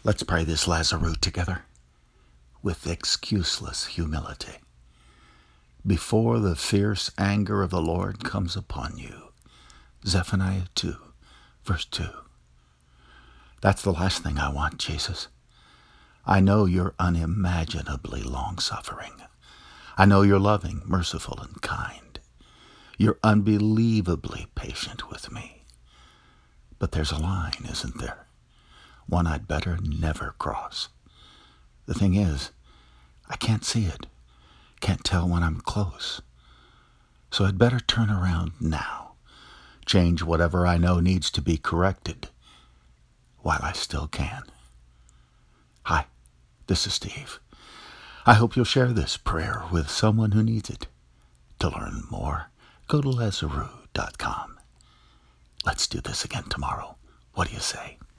Let's pray this Lazarus together with excuseless humility. Before the fierce anger of the Lord comes upon you. Zephaniah 2, verse 2. That's the last thing I want, Jesus. I know you're unimaginably long-suffering. I know you're loving, merciful, and kind. You're unbelievably patient with me. But there's a line, isn't there? One I'd better never cross. The thing is, I can't see it. Can't tell when I'm close. So I'd better turn around now. Change whatever I know needs to be corrected while I still can. Hi, this is Steve. I hope you'll share this prayer with someone who needs it. To learn more, go to Lazarus.com. Let's do this again tomorrow. What do you say?